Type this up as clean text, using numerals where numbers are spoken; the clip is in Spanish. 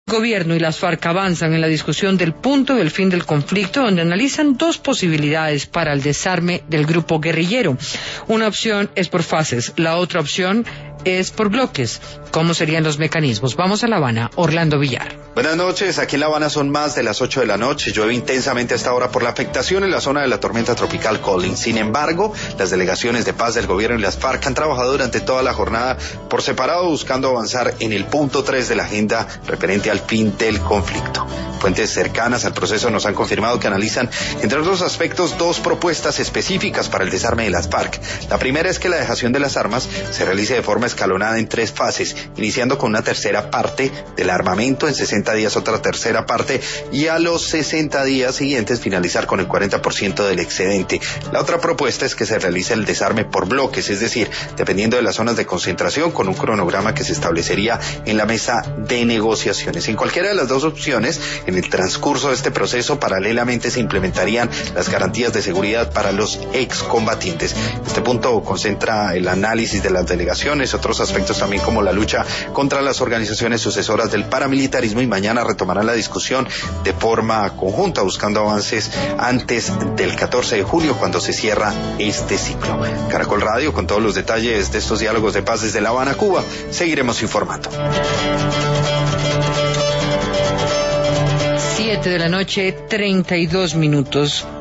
El gobierno y las FARC avanzan en la discusión del punto del fin del conflicto, donde analizan dos posibilidades para el desarme del grupo guerrillero. Una opción es por fases, la otra opción es por bloques. ¿Cómo serían los mecanismos? Vamos a La Habana, Orlando Villar. Buenas noches, aquí en La Habana son más de las 8 de la noche. Llueve intensamente a esta hora por la afectación en la zona de la tormenta tropical Colin. Sin embargo, las delegaciones de paz del gobierno y las FARC han trabajado durante toda la jornada por separado, buscando avanzar en el punto 3 de la agenda referente al fin del conflicto. Fuentes cercanas al proceso nos han confirmado que analizan, entre otros aspectos, dos propuestas específicas para el desarme de las FARC. La primera es que la dejación de las armas se realice de forma escalonada en 3 fases, iniciando con una tercera parte del armamento, en 60 días otra tercera parte, y a los 60 días siguientes finalizar con el 40% del excedente. La otra propuesta es que se realice el desarme por bloques, es decir, dependiendo de las zonas de concentración, con un cronograma que se establecería en la mesa de negociaciones. En cualquiera de las dos opciones, en el transcurso de este proceso, paralelamente se implementarían las garantías de seguridad para los excombatientes. Este punto concentra el análisis de las delegaciones, otros aspectos también como la lucha contra las organizaciones sucesoras del paramilitarismo, y mañana retomarán la discusión de forma conjunta, buscando avances antes del 14 de julio, cuando se cierra este ciclo. Caracol Radio, con todos los detalles de estos diálogos de paz desde La Habana, Cuba. Seguiremos informando. 7 de la noche, 32 minutos.